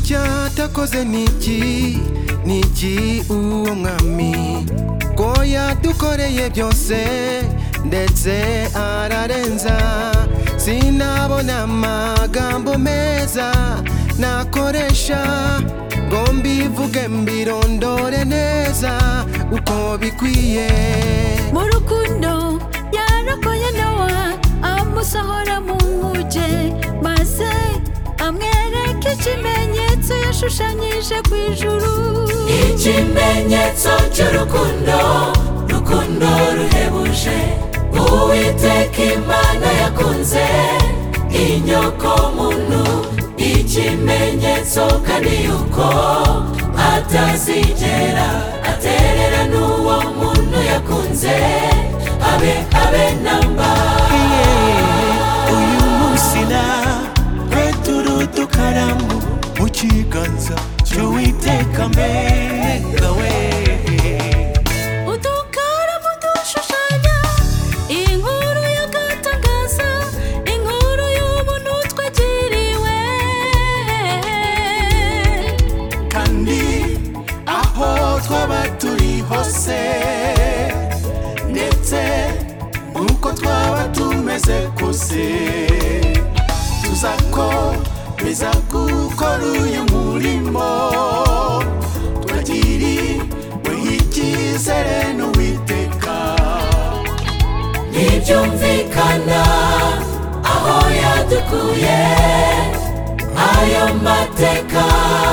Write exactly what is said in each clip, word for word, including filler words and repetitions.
icyatakoze niki niki uwo mwami ko yadukoreye byose ndetse ararenza sinabona amagambo meza nakoresha ngo mbivuge mbirondore neza uko bikwiye mu rukundo yarakoye Nowa amusohora mu nkuge maze amwereka ikimenyetso yashushanyije ku ijuru ikimenyetso cy'urukundo rukundo ruhebuje Uwiteka Imana yakunze inyoko muntu ikimenyetso kandi yuko atazigera aterera n'uwo muntu yakunze abe abe namba uyu munsi na Petero dukaramu mu kiganza cy'Uwiteka mbega we udukaramu dushushanya inkuru y'agatangaza inkuru y'ubuntu twagiriwe kandi aho twaba turi hose ndetse uko twaba tumeze kose tuzakomeza gukora uyu murimo twagiriwe icyizere n'Uwiteka ntibyumvikana aho yadukuye ayo mateka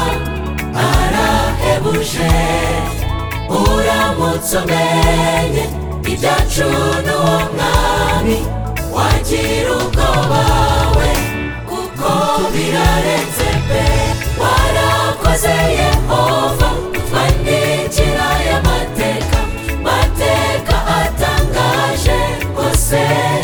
arahebuje uramutse umenye ibyacu n'uwo mwami wagira ubwoba we kuko birarenze pe warakoze Yehova utwandikira aya mateka mateka atangaje rwose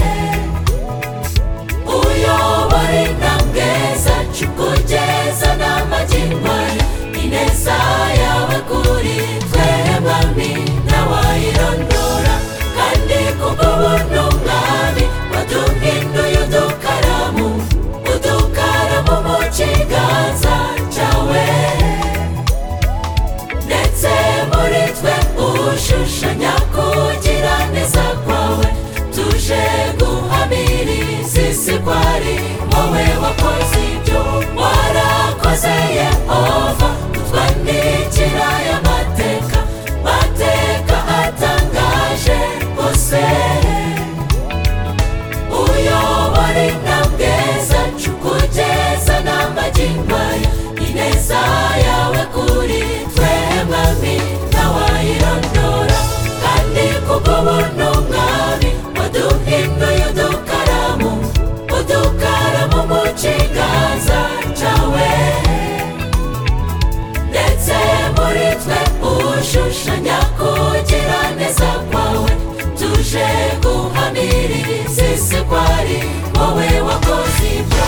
uyobora intambwe zacu kugeza n'amagingo aya ineza yawe kuri twe mwami ntawayirondora kandi kubw'ubuntu mwami waduhinduye udukaramu udukaramu mu kiganza cyawe ndetse muri twe ushushanya kugira neza kwawe tuje guhamiriza isi ko ari wowe wakoze ibyo warakoze Yehova utwandikira aya mateka mateka atangaje rwose uyobora intambwe zacu kugeza n'amagingo aya ineza yawe kuri twe mwami ntawayirondora kandi kubw'ubuntu mwami waduhinduye udukaramu udukaramu mu kiganza cyawe ndetse muri twe ushushanya kugira neza kwawe tuje guhamiriza isi ko ari wowe wakoze ibyo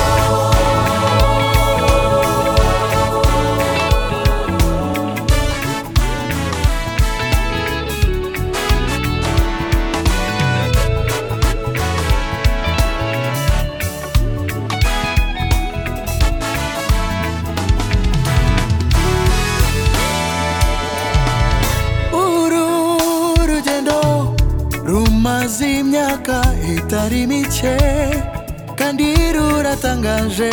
rumaze imyaka itari mike kandi ruratangaje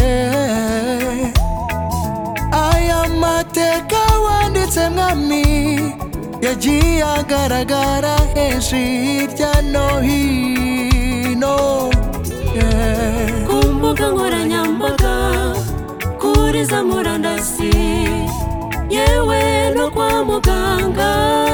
aya mateka wanditse mwami yagiye agaragara henshi hirya no hino ku mbuga nkoranyambaga kuri za murandasi yewe no kwa muganga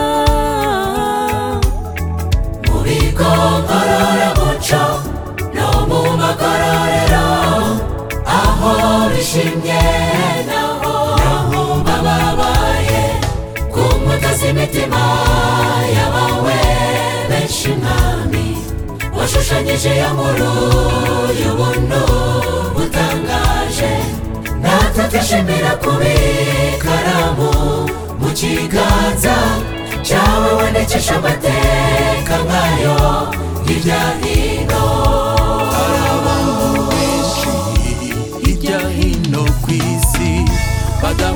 bigo ngororamuco no mu magororero aho bishimye naho bababaye ku nkuta z'imitima yabawe benshi mwami washushanyije ya nkuru y'ubuntu butangaje natwe twishimira kubikaramu mu kiganza cyawe wandikisha amateka nkayo hirya hino hari abantu benshi hirya hino ku isi bada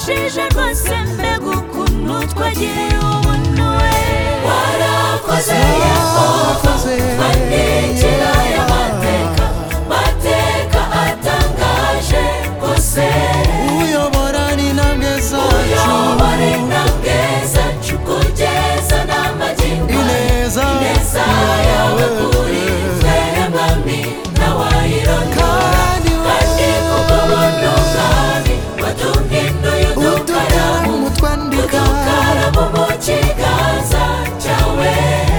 waradushije rwose mbega ukuntu twagiriye ubuntu we warakoze Yehova twandikira aya mateka mateka atangaje rwose uyobora n'intambwe zacu uyobora intambwe zacu kugeza n'amagingo ineza ineza yawe kuri twe mwami ntawayirondora kandi kubw'ubuntu bwawe waduhinduye udukaramu mutwandika udukaramu mu kiganza cyawe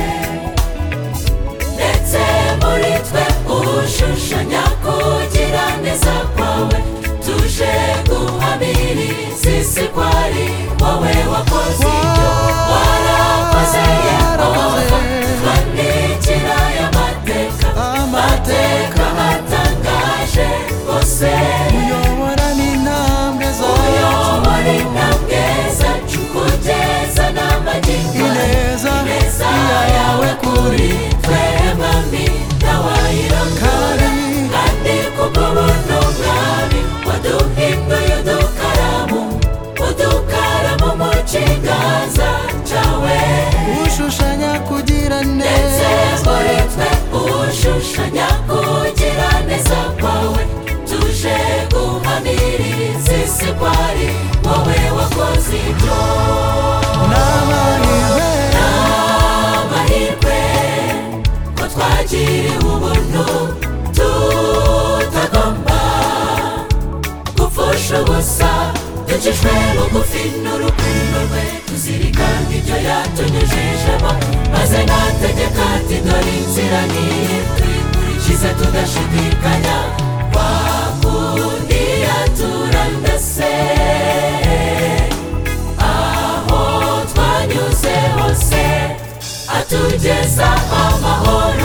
ndetse muri twe ushushanya kugira neza kwawe tuje guhamiriza isi ko ari wowe wakoze ibyo warakoze Yehova twandikira aya mateka mateka atangaje rwose uyobora n'intambwe zacu uyobora intambwe zacu kugeza n'amagingo ineza ineza yawe kuri twe mwami ntawayirondora kandi kubw'ubuntu bwawe waduhinduye udukaramu udukaramu mu kiganza cyawe ushushanya kugira ndetse neza muri twe ushushanya kugira neza kwawe tuje guhamiriza isi ko ari wowe wakoze ibyo n'amahirwe amahirwe ko twagiriwe ubuntu tutagomba gupfusha ubusa dukijwe bugufi n'urukundo rwe tuzirikana ibyo yatunyujijemo maze nategeka ati dore inzira niyi tuyikurikize tudashidikanya kwa kundi yaturandase aho twanyuze hose atugeza amahoro